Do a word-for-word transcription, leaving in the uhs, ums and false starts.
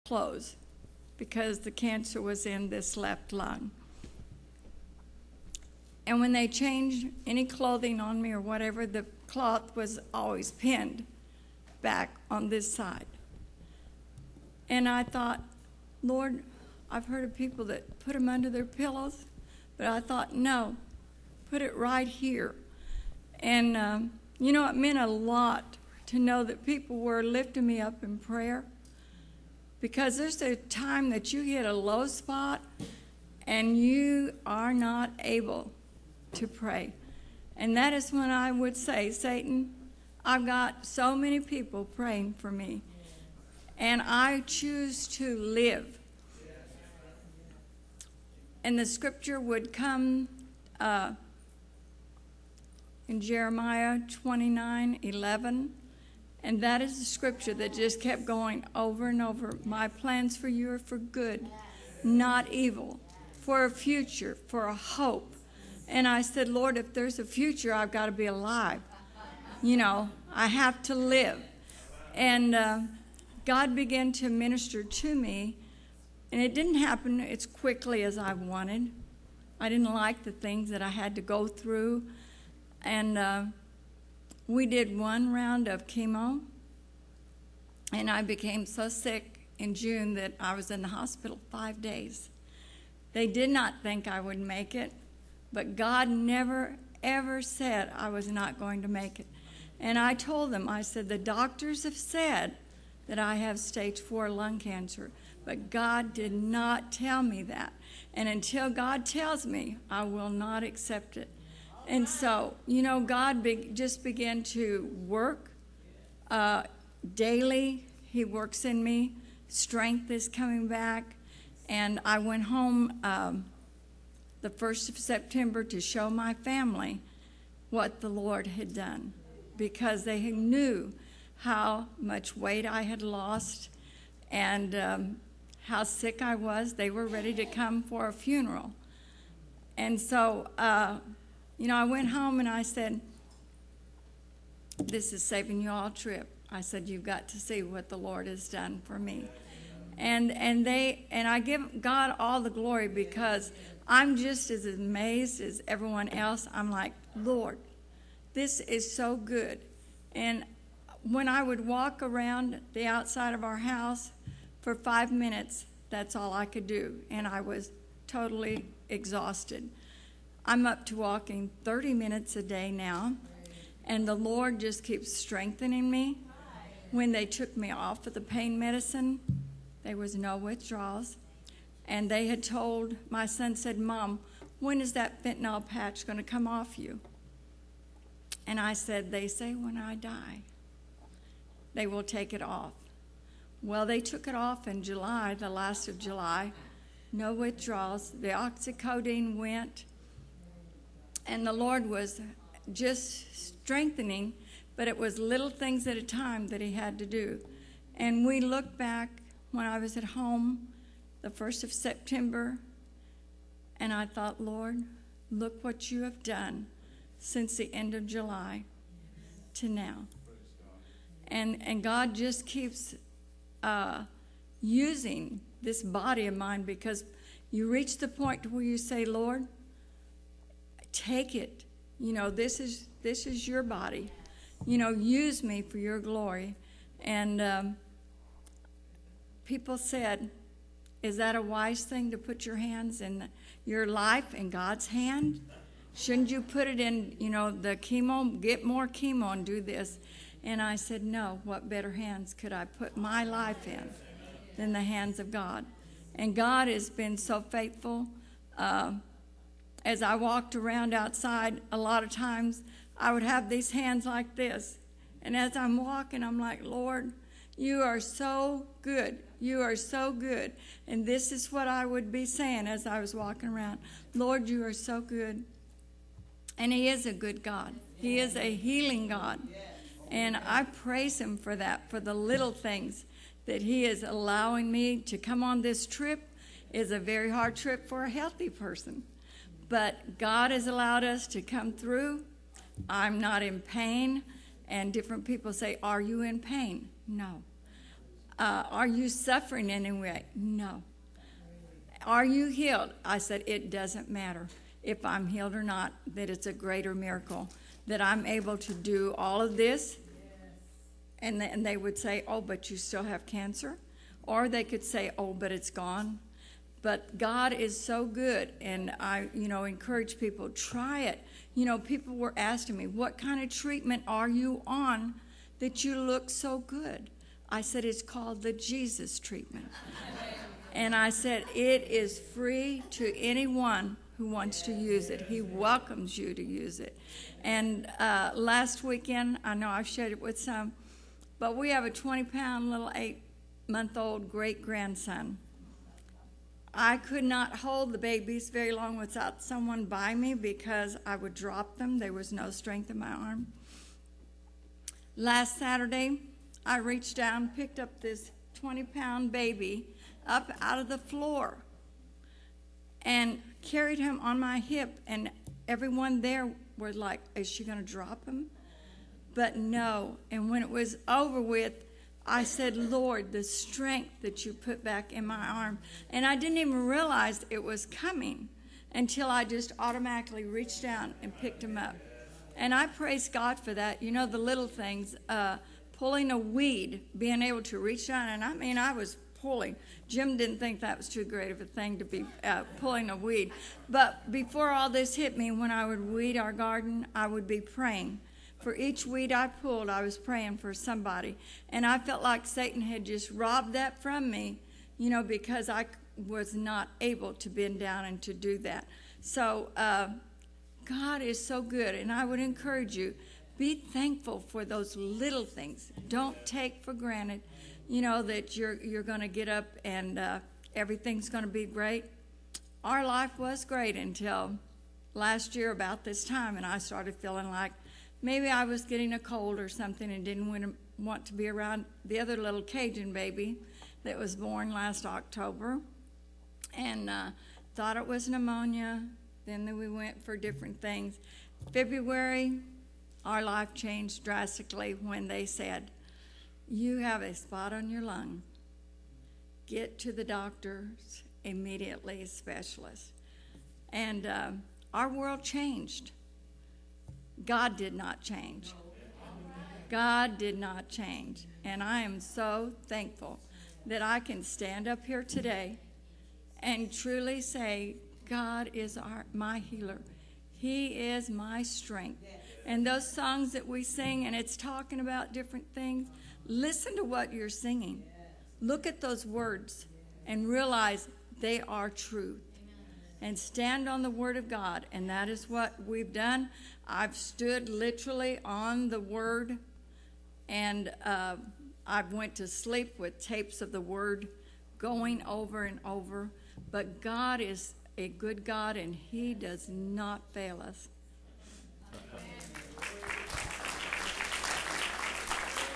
clothes because the cancer was in this left lung. And when they changed any clothing on me or whatever, the cloth was always pinned back on this side. And I thought, Lord, I've heard of people that put them under their pillows, but I thought, no, put it right here. And, um, you know, it meant a lot to know that people were lifting me up in prayer, because there's a time that you hit a low spot and you are not able to pray. And that is when I would say, Satan, I've got so many people praying for me, and I choose to live. And the scripture would come uh, in Jeremiah twenty-nine eleven, and that is the scripture that just kept going over and over. My plans for you are for good, not evil, for a future, for a hope. And I said, Lord, if there's a future, I've got to be alive. You know, I have to live. And uh, God began to minister to me, and it didn't happen as quickly as I wanted. I didn't like the things that I had to go through. And uh, we did one round of chemo, and I became so sick in June that I was in the hospital five days. They did not think I would make it, but God never, ever said I was not going to make it. And I told them, I said, the doctors have said that I have stage four lung cancer, but God did not tell me that. And until God tells me, I will not accept it. And so, you know, God be- just began to work uh, daily. He works in me. Strength is coming back. And I went home um, the first of September to show my family what the Lord had done, because they knew how much weight I had lost and um, how sick I was. They were ready to come for a funeral. And so, uh, you know, I went home and I said, this is saving you all trip. I said, you've got to see what the Lord has done for me. And and they and I give God all the glory, because I'm just as amazed as everyone else. I'm like, Lord, this is so good. And when I would walk around the outside of our house for five minutes, that's all I could do. And I was totally exhausted. I'm up to walking thirty minutes a day now, and the Lord just keeps strengthening me. When they took me off of the pain medicine, there was no withdrawals. And they had told, my son said, Mom, when is that fentanyl patch going to come off you? And I said, they say when I die, they will take it off. Well, they took it off in July, the last of July. No withdrawals. The oxycodone went. And the Lord was just strengthening, but it was little things at a time that he had to do. And we looked back when I was at home the first of September, and I thought, Lord, look what you have done since the end of July to now. And and God just keeps uh, using this body of mine, because you reach the point where you say, Lord, take it. You know, this is this is your body. You know, use me for your glory. And um, people said, is that a wise thing to put your hands in your life in God's hand? Shouldn't you put it in, you know, the chemo, get more chemo and do this? And I said, no, what better hands could I put my life in than the hands of God? And God has been so faithful. Uh, as I walked around outside, a lot of times I would have these hands like this. And as I'm walking, I'm like, Lord, you are so good. You are so good. And this is what I would be saying as I was walking around. Lord, you are so good. And he is a good God. He is a healing God. And I praise him for that, for the little things that he is allowing me to come on. This trip is a very hard trip for a healthy person. But God has allowed us to come through. I'm not in pain. And different people say, are you in pain? No. Uh, are you suffering in any way? No. Are you healed? I said, it doesn't matter if I'm healed or not, that it's a greater miracle that I'm able to do all of this. And then they would say, oh, but you still have cancer. Or they could say, oh, but it's gone. But God is so good, and I, you know, encourage people, try it. You know, people were asking me, what kind of treatment are you on that you look so good? I said, it's called the Jesus treatment. And I said, it is free to anyone who wants to use it. He welcomes you to use it. And uh, last weekend, I know I've shared it with some, but we have a twenty-pound little eight-month-old great-grandson. I could not hold the babies very long without someone by me because I would drop them. There was no strength in my arm. Last Saturday, I reached down, picked up this twenty-pound baby up out of the floor and carried him on my hip, and everyone there were like, is she going to drop him? But no. And when it was over with, I said, Lord, the strength that you put back in my arm. And I didn't even realize it was coming until I just automatically reached down and picked him up. And I praise God for that. You know, the little things, uh, pulling a weed, being able to reach down. And I mean, I was pulling. Jim didn't think that was too great of a thing to be uh, pulling a weed. But before all this hit me, when I would weed our garden, I would be praying. For each weed I pulled, I was praying for somebody. And I felt like Satan had just robbed that from me, you know, because I was not able to bend down and to do that. So uh, God is so good. And I would encourage you, be thankful for those little things. Don't take for granted, you know, that you're, you're going to get up and uh, everything's going to be great. Our life was great until last year about this time, and I started feeling like maybe I was getting a cold or something and didn't want to be around the other little Cajun baby that was born last October, and uh, thought it was pneumonia. Then we went for different things. February, our life changed drastically when they said, you have a spot on your lung. Get to the doctors immediately, a specialist. And uh, our world changed. God did not change. God did not change. And I am so thankful that I can stand up here today and truly say, God is our, my healer. He is my strength. And those songs that we sing, and it's talking about different things, listen to what you're singing. Look at those words and realize they are truth. And stand on the Word of God. And that is what we've done. I've stood literally on the Word, and uh, I've went to sleep with tapes of the Word going over and over. But God is a good God, and He does not fail us.